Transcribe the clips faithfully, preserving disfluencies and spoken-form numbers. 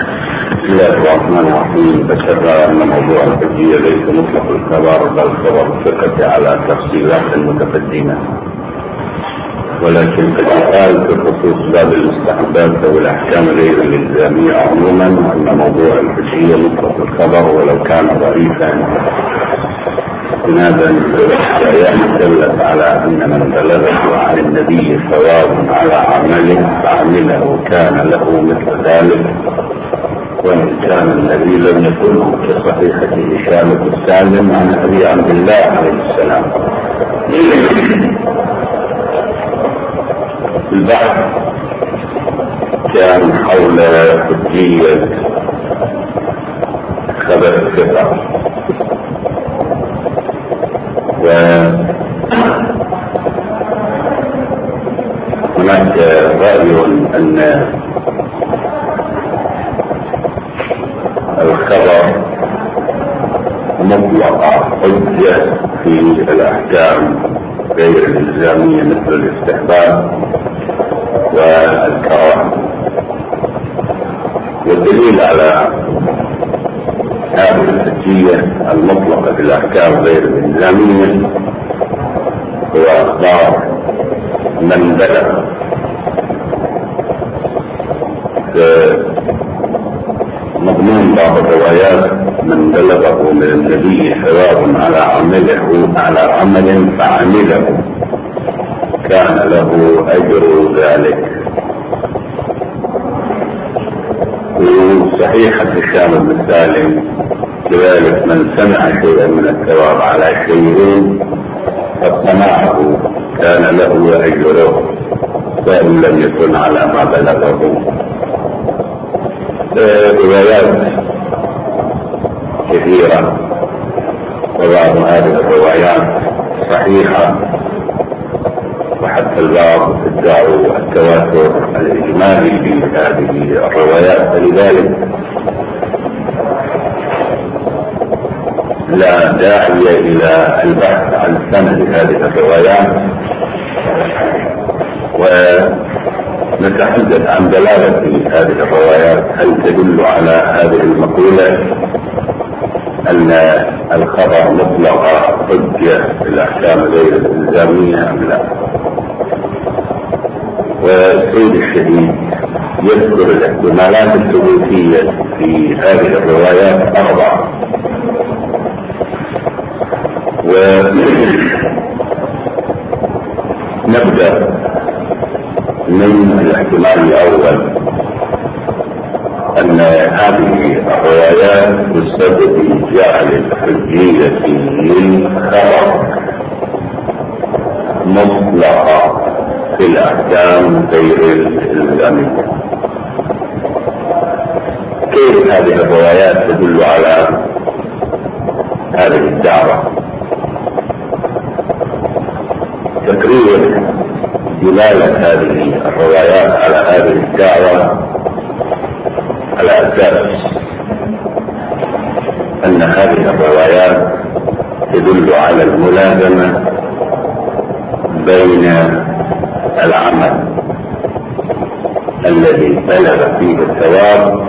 بسم الله الرحمن الرحيم. ذكرنا ان موضوع الحجية ليس مطلق الخبر بل خبر الثقة على تفصيلات متقدمة، ولكن قد يقال في خصوص باب المستحبات او الاحكام غير الالزامية عموما ان موضوع الحجية مطلق الخبر ولو كان ضعيفا، استنادا لآيات دلت على ان من بلغه عن النبي ثواب على عمله فعمله كان له مثل ذلك، وإن كان الذي لم يكن كصحيحة هشام السالم عن أبي عبد الله عليه السلام. البحث كان حول حجية خبر الثقة، وهناك رأي أن الخبر مطلق حجة في الأحكام غير الإلزامية مثل الاستحباب والكراهة، والدليل على هذه الحجية المطلقة في الأحكام غير الإلزامية هو أخبار من بلغ مضمون بعض الروايات من بلغه من النبي ثواب على عمله على عمل فعمله كان له أجر ذلك. وصحيحة هشام بن سالم كذلك من سمع شيئا من الثواب على شيء فاصطنعه كان له أجره وإن لم يكن على ما بلغه. روايات كثيرة وبعض هذه الروايات صحيحة، وحتى البعض ادعوا التواتر الإجمالي في هذه الروايات، فلذلك لا داعي إلى البحث عن سند هذه الروايات، ونتحدث عن دلالة هذه الروايات. هل تدل على هذه المقولة أن الخبر مطلق حجة في الأحكام غير الإلزامية أم لا؟ والسيد الشديد يذكر الاحتمالات الثبوتية في هذه الروايات أربعة، ونبدأ من الاحتمال الأول أن هذه الروايات بسبب جعل الحجية للخبر مطلقة في الأحكام غير الإلزامية. كيف هذه الروايات تدل على هذه الدعوة؟ تقرير دلالة هذه الروايات على هذه الدعوة على أساس أن هذه الروايات تدل على الملازمة بين العمل الذي بلغ فيه الثواب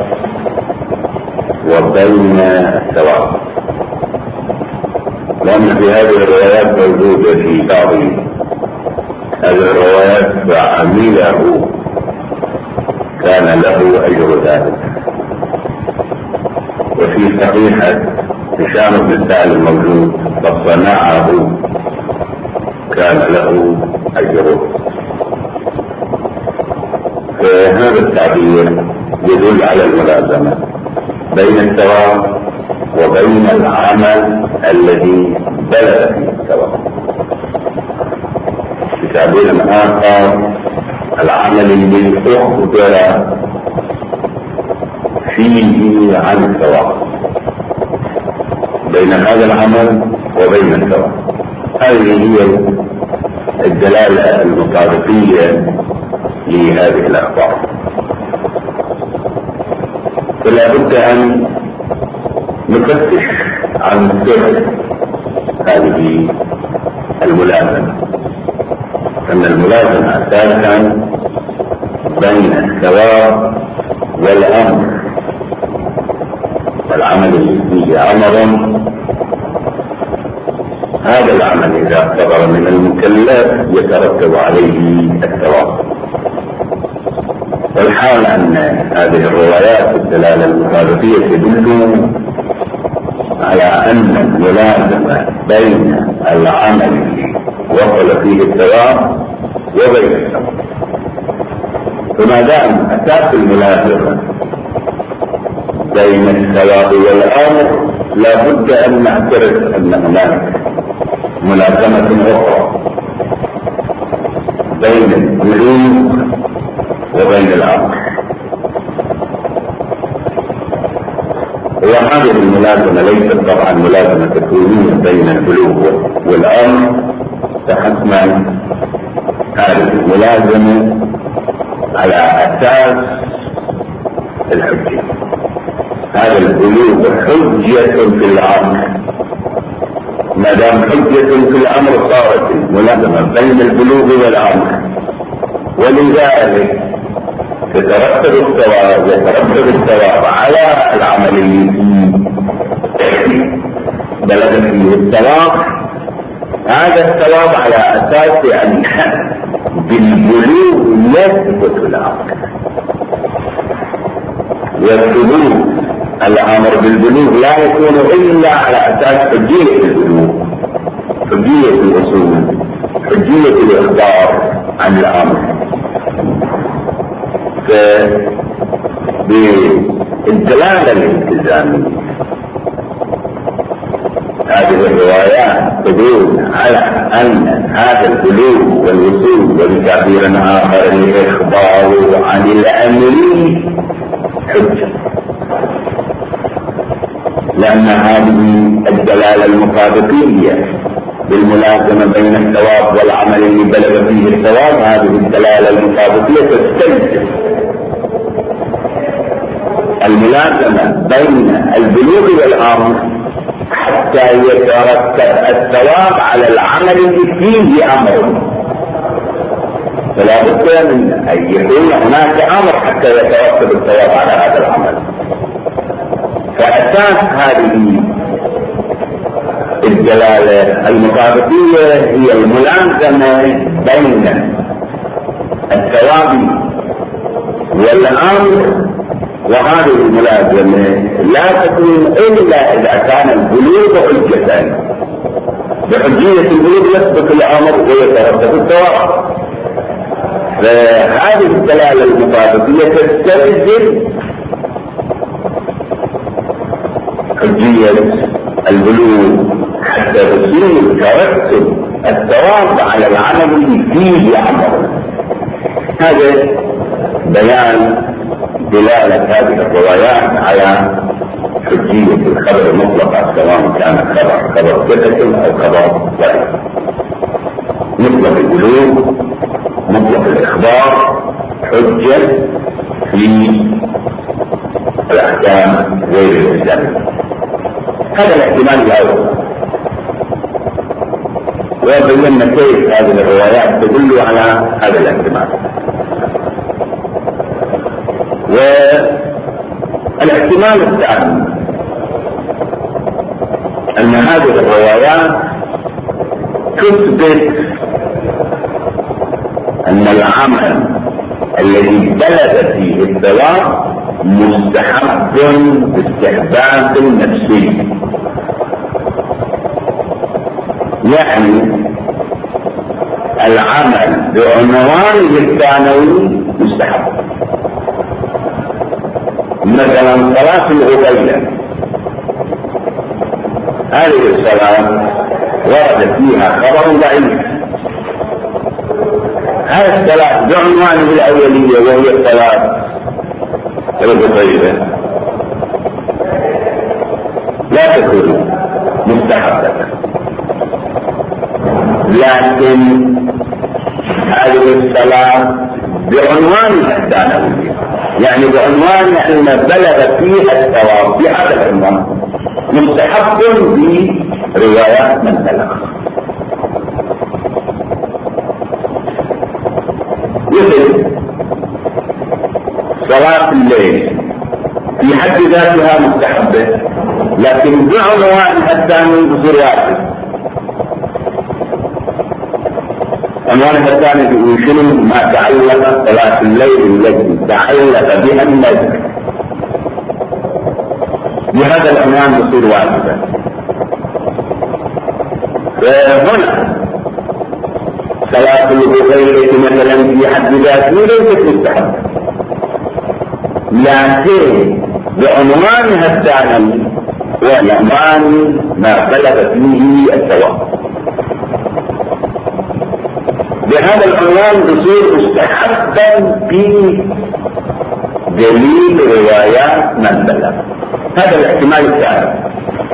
وبين الثواب، لأن في هذه الروايات موجودة في بعض هذه الروايات فعمله كان له أجر ذلك، وفي صحيحة هشام بن سالم موجود فصنعه كان له أجره. فهذا التعبير يدل على الملازمة بين الثواب وبين العمل الذي بلغ فيه الثواب. بتعبير آخر العمل الذي أخبر فيه عن الثواب، بين هذا العمل وبين الثواب. هذه هي الدلالة المطابقية لهذه الأخبار. فلا بد أن نفتش عن سر هذه الملازمة، أن الملازمة أساسا بين الثواب والأمر والعمل اللي فيه أمر، هذا العمل إذا صدر من المكلف يترتب عليه الثواب. والحال أن هذه الروايات الدلالة المخالفية تدل على أن الملازمة بين العمل الذي وصل فيه الثواب وبين الثواب، فما دام أساس الملازمة بين الثواب والأمر لا بد أن نعترف أن هناك ملازمة أخرى بين البلوغ وبين الأمر، وهذه الملازمة ليست طبعا ملازمة تكوينية بين البلوغ والأمر، فحتما هذه الملازمة على أساس الحجة. هذا البلوغ حجة في الأمر، ما دام حجة في الأمر صارت الملازمة بين البلوغ والأمر، ولذلك يترتب الثواب يترتب الثواب على العمل اللي فيه بلغ فيه الثواب. هذا الثواب على أساس أن بالبلوغ يثبت الأمر، والثبوت الأمر بالبلوغ لا يكون إلا على أساس حجية البلوغ، حجية الوصول، حجية الإخبار عن الأمر. بالدلالة الالتزامية هذه الروايات تدل على أن هذا البلوغ والوصول وبتعبير آخر الإخبار عن الأمر حجة، لأن هذه الدلالة المطابقية بالملازمة بين الثواب والعمل اللي بلغ فيه الثواب، هذه الدلالة المطابقية تستلزم الملازمة بين البلوغ والأمر حتى يترتب الثواب على العمل اللي فيه أمر، فلا بد من أن يكون هناك أمر حتى يترتب الثواب على هذا العمل. فأساس هذه الدلالة المطابقية هي الملازمة بين الثواب والأمر، وهذه الملازمة لا تكون إلا إذا كان البلوغ حجة، بحجية البلوغ يثبت الأمر ويترتب الثواب. فهذه الدلالة المطابقية تستلزم حجية البلوغ حتى تصير ترتب الثواب على العمل اللي فيه أمر. هذا بيان دلالة هذه الروايات على حجية الخبر المطلق، سواء كان خبر خبر ثقة أو خبر ضعيف. مطلق البلوغ مطلق الإخبار حجة في الأحكام غير الإسلامية. هذا الاحتمال الأول، وبينا كيف هذه الروايات تدل على هذا الاحتمال. والاحتمال الثاني أن هذه الروايات تثبت أن العمل الذي بلغ فيه الثواب مستحب باستحباب نفسي، يعني العمل بعنوانه الثانوي مستحب. مثلا صلاة الغبيلة، هذه الصلاة ورد فيها خبر ضعيف، هذه الصلاة بعنوانه الأولية وهي صلاة الغبيلة لا تكون مستحبة، لكن هذه الصلاة بعنوانها الثانوي، يعني بعنوان أن بلغ فيها الثواب بهذا العنوان مستحب بروايات من بلغ. مثل صلاة الليل في حد ذاتها مستحبة، لكن بعنوانها الثاني بصير واجب. عنوانها الثاني بيقول شنو؟ ما تعلق صلاة الليل التي تعلق بها النذر، بهذا العنوان بصير واجبا. فهنا صلاة الغيبة مثلا في حد ذاتها ليست مستحبة، لكن بعنوانها الثاني وعنوان ما بلغ فيه الثواب، بهذا العنوان بصير مستحبا في دليل روايات من بلغ. هذا الاحتمال الثاني.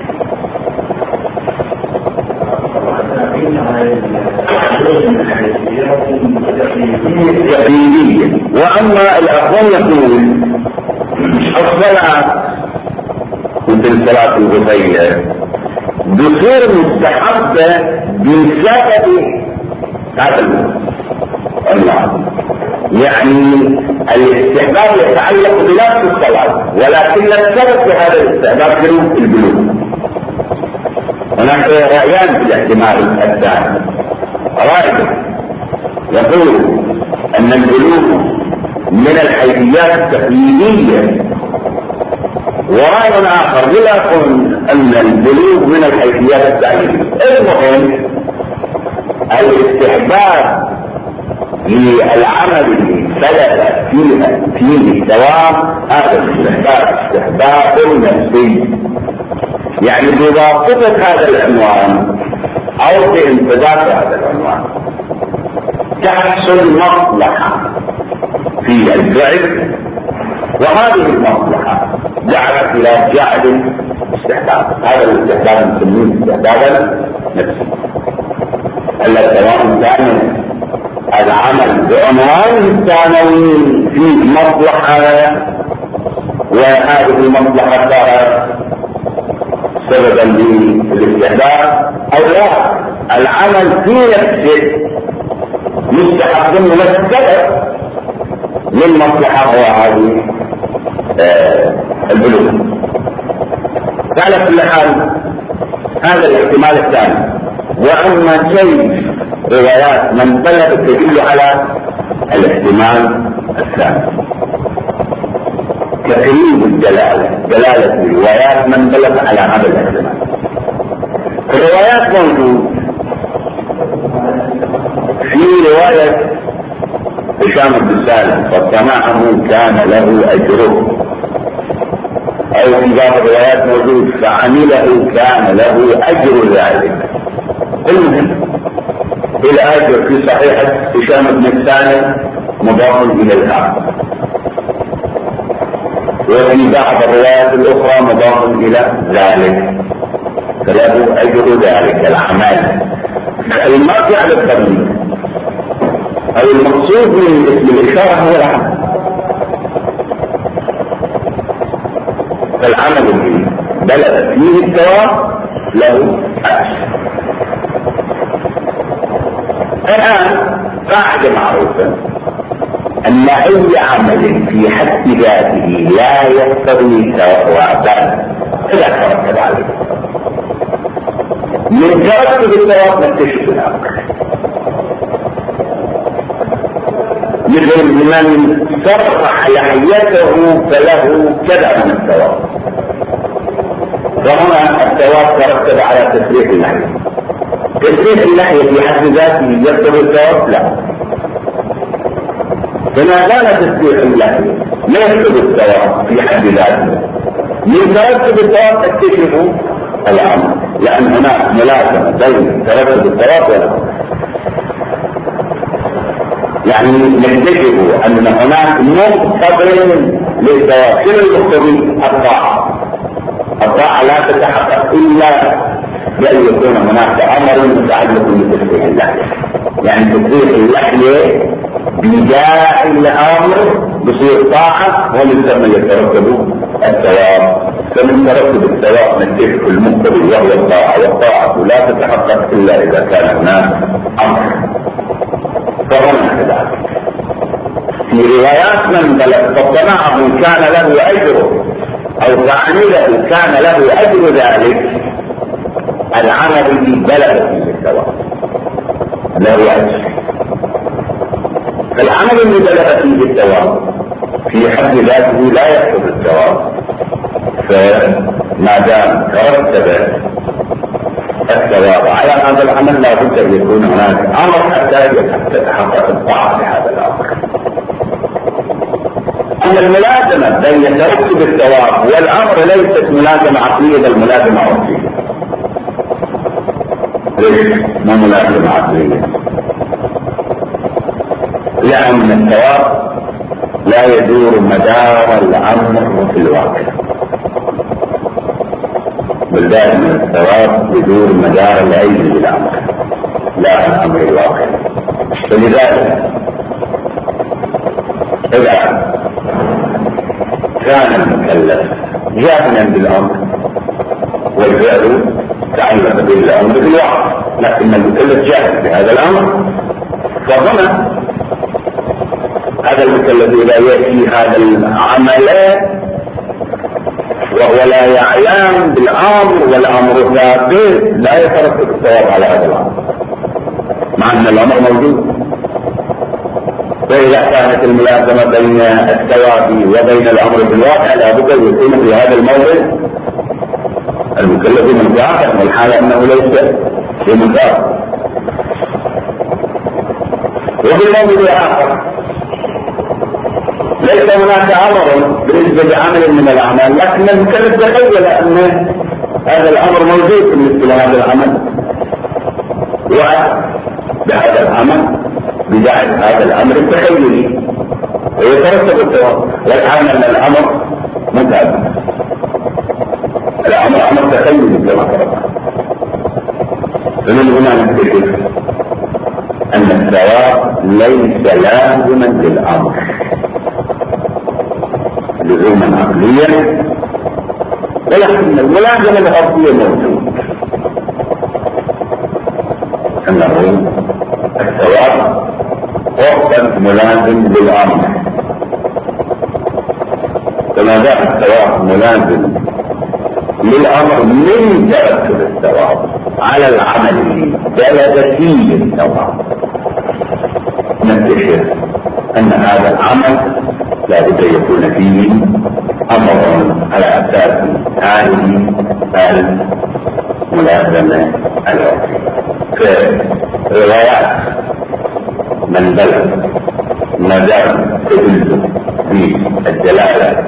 تقليدية. واما الاخوان يقول الصلاة مثل صلاة الغيبة بصير مستحبة بسبب هذا العنوان، يعني الاستحباب يتعلق بنفس الصلاة، ولكن السبب في هذا الاستحباب شنو؟ البلوغ. هناك رأيان في الاحتمال الثاني. رأي يقول أن البلوغ من الحيثيات التقليدية، ورأي آخر يقول أن البلوغ من الحيثيات التعليمية. المهم الاستحباب للعمل ثبت فيها فيه الثواب، هذا الاستحباب استحباب نفسي، يعني بواسطة هذا العنوان او بانتباه هذا العنوان تحصل مصلحة في الفعل، وهذه المصلحة جعلت الى جعل استحباب. هذا الاستحباب نسميه استحبابا نفسي. الثواب الثاني العمل بعنوان الثانوي فيه مصلحة، وهذه المصلحة صارت سببا للاستحباب، او لا العمل في نفسه مستحب من السبب للمصلحة هو هذه آه البلوغ. على كل حال هذا الاحتمال الثاني. واما كيف روايات من بلغ تدل على الاحتمال الثاني، تقريب الدلالة، دلالة روايات من بلغ على هذا الاحتمال. الروايات موجود في رواية هشام بن سالم فصنعه كان له أجره، أو في بعض الروايات موجود فعمله كان له أجر ذلك. المهم الأجر في صحيحة هشام بن سالم مضاف إلى الآخر، وفي بعض الروايات الأخرى مضاف إلى ذلك، فله أجر ذلك العمل. المرجع على التضمين أو المقصود من اسم الإشارة هو العمل، فالعمل فيه بلغ فيه الثواب له أجر. الآن قاعدة معروفة أن أي عمل في حد ذاته لا يقتضي ثوابا إذا ترتب عليه. من ترتب الثواب نكتشف الأمر، مثل من صرح لحيته فله كذا من الثواب، فهنا الثواب ترتب على تسريح اللحية. تسريح اللحية في حد ذاته يقتضي الثواب؟ لا. فما كان تسريح اللحية لا يقتضي الثواب في حد ذاته، من ترتب الثواب تكتشف الأمر، لأن هناك ملازمة بين ترتب الثواب والأمر. يعني نكتشف أن هناك مقتضى للثواب. شنو المقتضي؟ الطاعة. الطاعة لا تتحقق إلا بأن يكون هناك أمر متعلق بتسريح اللحية، يعني تسريح اللحية بداعي الأمر بصير طاعة، ومن يترتب الثواب. فمن ترتب الثواب نكتشف المقتضي وهو الطاعة، والطاعة لا تتحقق إلا إذا كان هناك أمر. فهنا كذلك في روايات من بلغ فصنعه كان له أجره، او فعمله كان له اجر ذلك، العمل الذي بلغ فيه الثواب له اجر. فالعمل الذي بلغ فيه الثواب في حد ذاته لا يحصل الثواب، فما دام ترتب الثواب على هذا العمل لا بد ان يكون هناك امر حتى تتحقق الطاعه لهذا الامر. ان الملازمه بين ترتب الثواب والامر ليست ملازمه عقليه بل ملازمه عرفيه. ليش؟ ما ملازمه عقليه؟ لان الثواب لا يدور مدار الامر في الواقع، بل دائما الثواب يدور مدار العلم بالامر لا الامر الواقع. فلذلك اذا كان المكلف جاهلا بالامر والفعل تعلق بالامر بالواقع، لكن المكلف جاهل بهذا الامر، فهنا هذا المكلف اذا ياتي هذا العمل وهو لا يعلم بالامر والامر ثابت لا يترتب الثواب على هذا الامر مع ان الامر موجود. فاذا كانت الملازمه بين الثواب وبين الامر بالواقع لابد ان يكون في هذا المورد المكلف مكافئا، والحال انه ليس بمكافئ. وفي المورد الاخر ليس هناك امر بالنسبه لعمل من الاعمال، لكن المكلف تخيل ان هذا الامر موجود بالنسبه لهذا العمل وبهذا العمل بدايه هذا الامر التخيلي ويترتب الثواب، والحال ان الامر متعب، الامر امر تخيلي كما قلنا. فمن هنا نكتشف ان الثواب ليس لازما للامر لزوما عقليا، ولكن الملازمه العرفيه موجود، انه الثواب وقتا ملازم للامر، فما دام الثواب ملازم للامر من ترتب الثواب على العمل بلغ فيه الثواب نكتشف ان هذا العمل لا بد يكون فيه امر على اساس هذه الملازمه العرفيه. كروايات من بلغ ما دام تدل بالدلاله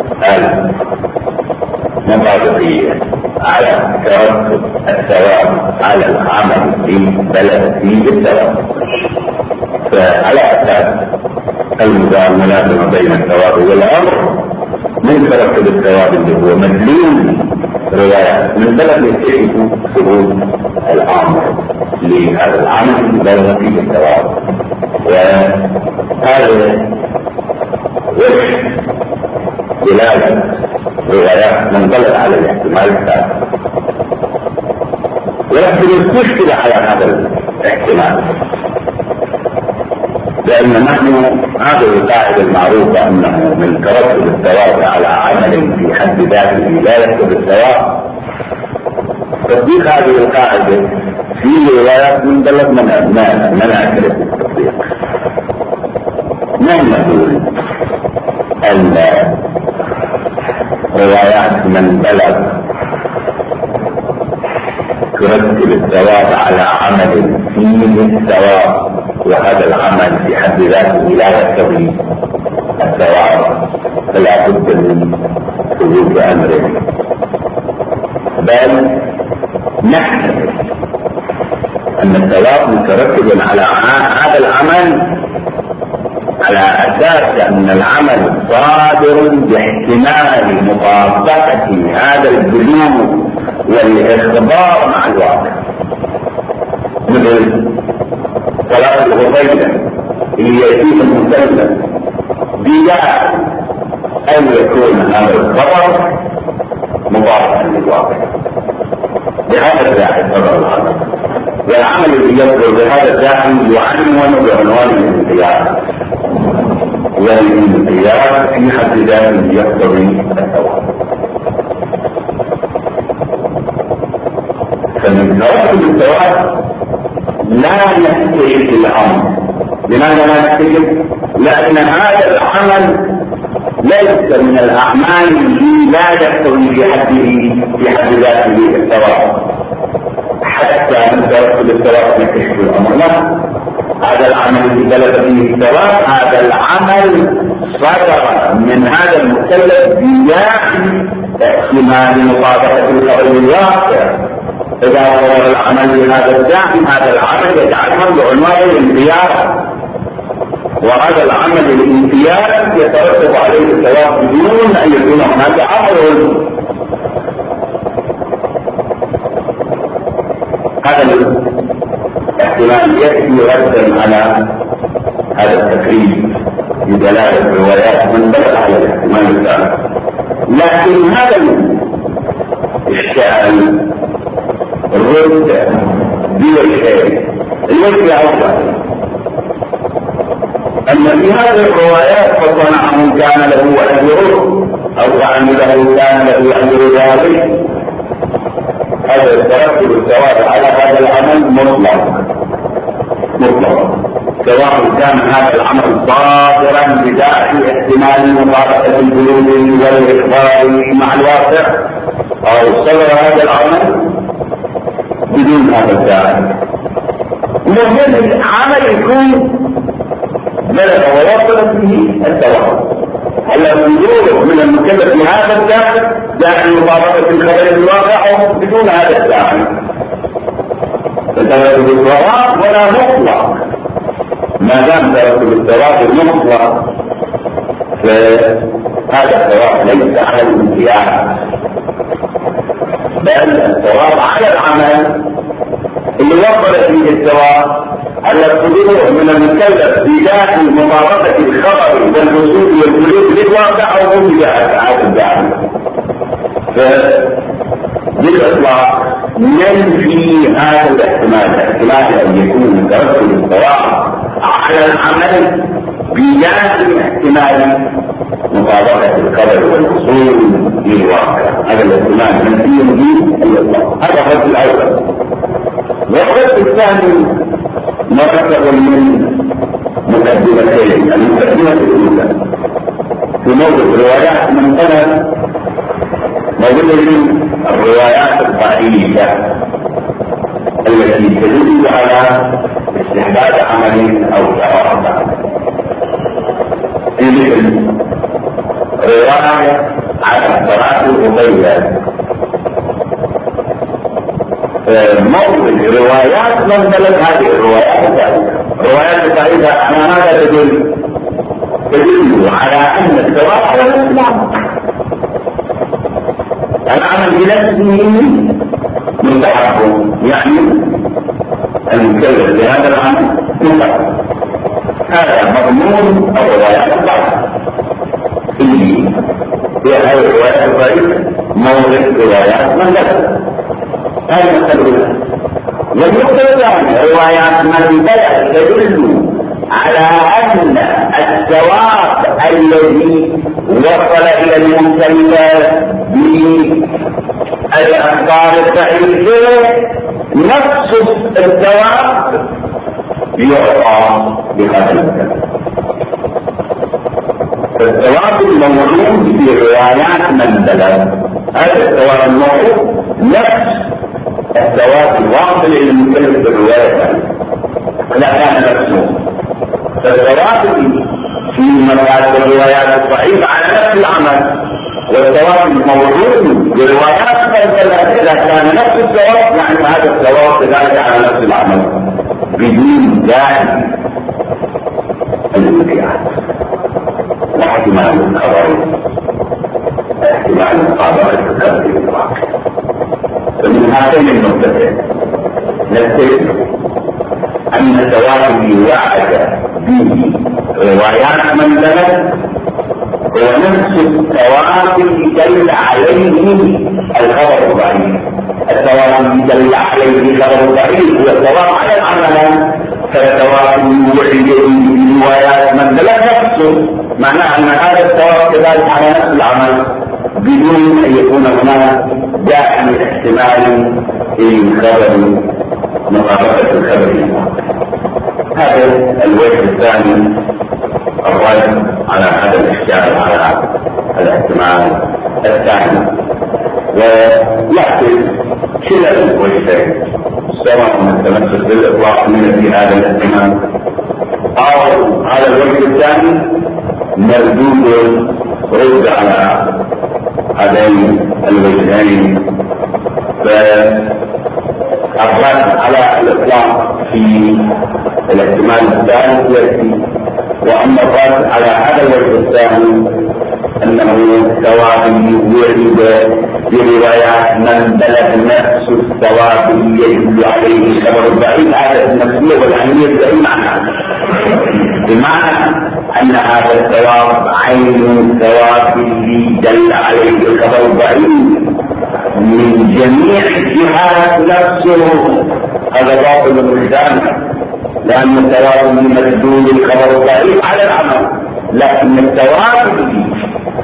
المنطقيه على ترتب الثواب على العمل الذي بلغ فيه الثواب، فعلى اساس الملازمه بين الثواب والامر من ترتب الثواب اللي هو مدلول روايات من بلد يكتشف ثبوت الامر لهذا العمل الذي بلغ فيه الثواب. وهذا وجه دلاله روايات منطلق على الاحتمال الثالث، ولكن المشكله على هذا الاحتمال لأن نحن هذه القاعدة المعروفة أنه من ترتب الثواب على عمل في حد ذاته لا يكتب الثواب. تطبيق هذه القاعدة في روايات من بلد منع التطبيق. نحن نقول أن روايات من بلد ترتب الثواب على عمل فيه الثواب وهذا العمل في حد ذاته لا يقتضي الثواب، فلا بد من ثبوت امره، بل نحسب ان الثواب مترتب على هذا العمل على اساس ان العمل صادر باحتمال مطابقه هذا البلوغ والاخبار مع الواقع، مثل صلاة الغفيلة اللي يأتيه المسلم بلا أن يكون هذا الخبر مطابقا للواقع. بهذا الداعي خبر الخبر، والعمل الذي يصدر بهذا الداعي يعنون بعنوان الانقياد، والانقياد في حد ذاته يقتضي الثواب. فمن توكل الثواب لا يستجد الامر. لماذا لا يستجد؟ لان هذا العمل ليس من الاعمال التي لا يقتضي في حده في حد ذاته الثواب حتى من توكل الثواب يكشف الامر. لا، هذا العمل الذي بلغ فيه الثواب هذا العمل صدر من هذا المكلف بداعي احتمال مطابقه القول الواقع. اذا صدر العمل بهذا الداعي هذا العمل يتعلم بعنوان الانقياد، وهذا العمل الانقياد يترتب عليه الثواب بدون ان يكون هناك امر. هذا الاحتمال يكفي ردا على هذا التكريم بدلالة روايات من بلغ على الاحتمال الثالث. لكن هذا الاشكال الرد بوجهين. الوجه الاول ان في هذه الروايات فصنعه كان له اجره او عمله كان له اجر ذلك. هذا الترتب الثواب على هذا العمل مطلق مطلق سواء كان هذا العمل صادرا بداعي احتمال مطابقه البلوغ والاخبار مع الواقع او صدر هذا العمل بدون هذا الداعي. مهم العمل يكون بلغ ووصل فيه الثواب. هلا البلوغ من المكلف بهذا الداعي داعي مطابقه الخبر الواقع بدون هذا الداعي. فترتب الثواب ولا مطلق. ما دام ترتب الثواب المطلق فهذا الثواب ليس على الامتياز بل الثواب على العمل اللي وصل فيه الثواب على الصدور من المكلف بداعي مطابقه الخبر والوصول والبلوغ للواقع او بداعي هذا الداعي. فبالاطلاق ننفي هذا الاحتمال احتمال ان يكون ترتب الثواب على العمل بداعي احتمال مطابقه الخبر والوصول للواقع. هذا الاحتمال ننفيه بالاطلاق. هذا الرد الاول. والرد الثاني مرتب من مقدمتين. المقدمه الاولى في موضوع الروايات من طلب موضوع الروايات الضعيفه التي تدل على استحباب عمل او ثواب. مثل روايه على صلاه الربيع موضوع روايات من بلد هذه الروايات الضعيفه. الروايات الضعيفه على ماذا تدل؟ تدل على ان الثواب على الاسلام. العمل بنفسه مستحب، يعني المكلف بهذا العمل مستحب. هذا مضمون الروايات الضعيفه. في هذه الروايات الضعيفه موضع روايات من بلد. هذا السبب. والنقطة الثانية روايات من بلد تدل على أن الثواب الذي وصل إلى المكلف بالأخبار الضعيفة نفس الثواب يعطى بهذا المكلف. فالثواب الموجود في روايات من بلد هذا الثواب الموجود نفس الثواب الواصل الى المكلف بالروايه لا كان نفسه. فالثواب في مرات الروايات الضعيفه على نفس العمل والثواب الموجود بروايات فالثلاث اذا كان نفس الثواب يعني هذا الثواب كذلك على نفس العمل بدون داعي الانقياد واحتمال الخبر احتمال مقابله الكلام بالواقع. فمن هاتين النقطتين نتفق ان الثواب الذي وعد به روايات من بلد هو نفس الثواب الذي دل عليه الخبر الضعيف. الثواب الذي دل عليه الخبر الضعيف هو الثواب على العمل. فالثواب الذي وعد به روايات من بلد نفسه معناه ان هذا الثواب كذلك على نفس العمل بدون ان يكون هناك داعي احتمال الخبر مقابلة الخبر. هذا الوجه الثاني الرد على هذا الاشكال، على الاحتمال الثاني، ويعكس كلا الوجهين، سواء التمسك بالاطلاق من في هذا الاحتمال او على الوجه الثاني مردود رد على هذين الوجهين. فالرد على الاطلاق في الاحتمال الثالث ياتي، واما الرد على هذا الوجه الثاني انه الثوابي ورد بروايات من بلغ نفس الثوابي يدل عليه خبر الضعيف. هذا النفسيه والعينيه باي معنى؟ بمعنى ان هذا الثواب عين الثواب الذي دل عليه الخبر الضعيف من جميع الجهات نفسه. هذا باطل مجدان، لان الثواب مدلول الخبر الضعيف على العمل، لكن الثواب الذي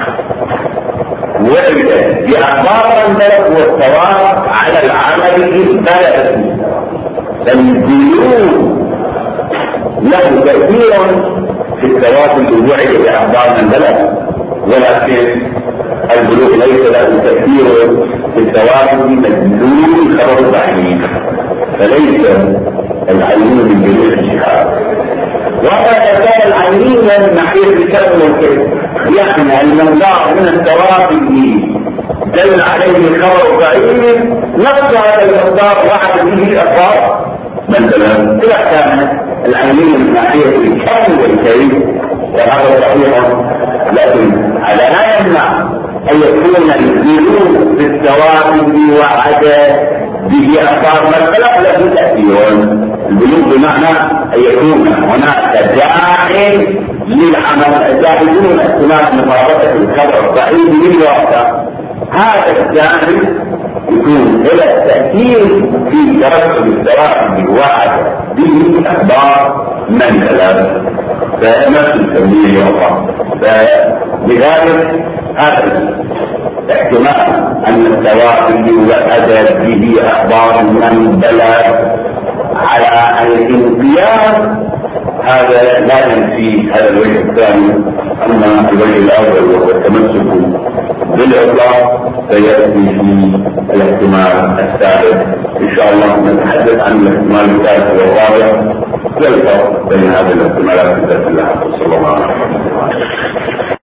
ورد بأخبار البلد والثواب على العمل في البلد، فالدلول له تأثير في الثواب الذي وعد بأخبار البلد، ولكن البلوغ ليس له تأثير في الثواب مدلول الخبر الضعيف، فليس العلم من جميع الجهات. وهذا كان العلمية من ناحية الكلام والكلام، يعني المنبع من الثواب الذي دل عليه الخبر الضعيف نفس هذا المقدار وعد به الأخبار مثلا. إذا كان العلمية من ناحية الكلام والكلام فهذا صحيح، لكن هذا لا يمنع أن يكون الدلول في الثواب الذي وعد به أخبار مثلا له تأثير. البلوغ بمعنى أن يكون هناك داعي للعمل، داعيون احتمال مطابقة الخبر الضعيف للواقع. هذا الداعي يكون إلى التأثير في ترتب الثواب الوعد به أخبار من ثلاث، فنفس التنبيه الله. فلذلك هذا احتمال أن الثواب الذي وعد به أخبار من بلغ على الانقياد هذا لا ينفي هذا الوجه الثاني. اما الوجه الاول وهو التمسك بالاطلاق سياتي في الاحتمال الثالث ان شاء الله. نتحدث عن الاحتمال الثالث والرابع، لا الفرق بين هذه الاحتمالات التي صلى الله عليه وسلم.